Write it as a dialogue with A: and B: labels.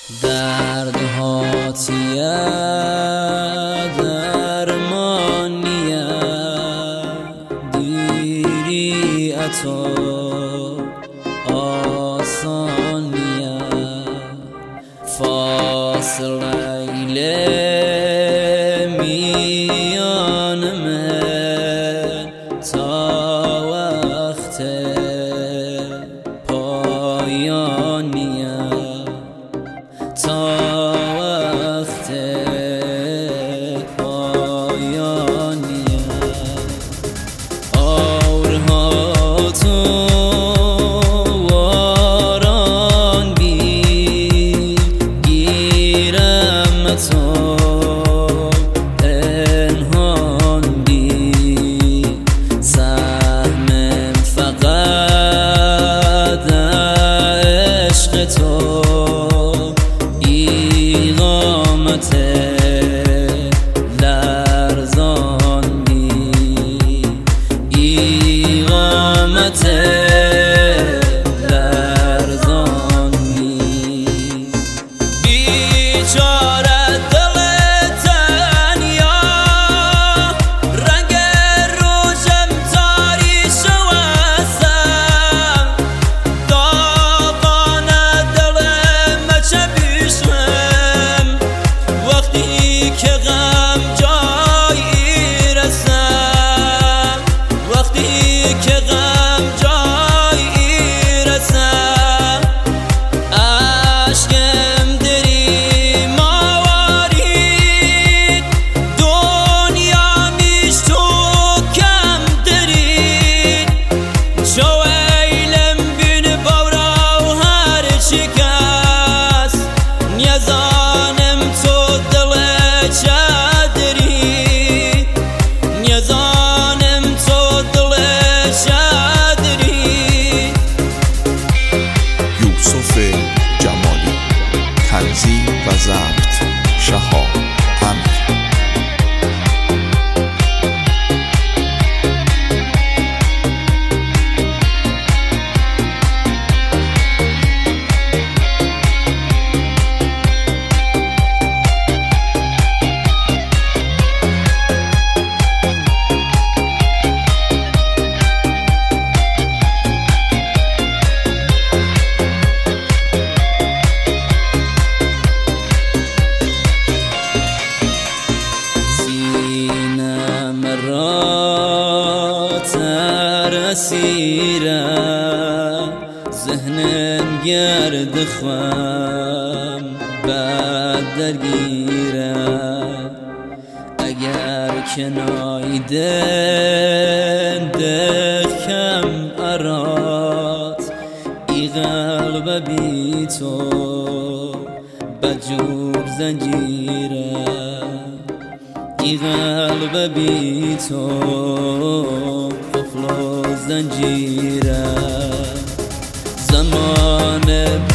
A: دردها تیه درمانیه دیری اتو آسانیه فاصله میان من تا وقت پایانیه تا وقت پایانیه آورها تو واران گیرم تو پنهان بی سهمم فقط عشق تو ایقامت لرزان بی ایقامت لرزان بی بیچاره دل تنیا رنگ روشم تاریش واسم داغان دلم چه بیشم وقتی که غم جایی رسم وقتی که غم جایی رسم عشقم دری موارید دنیا میش تو کم درید شو ایلم بین بورا و هر شکست نیزانم تو دل چادری نیزانم تو دل چادری
B: یوسف جمالی تنظیم و ضبط شهاب امیر
A: زینم را ترسیرم ذهنم گرد خوام بد درگیرم اگر کنایدن دکم ارات ای قلب بی تو بجور زنجیرم ای قلب بی تو قفل و زنجیرم زمان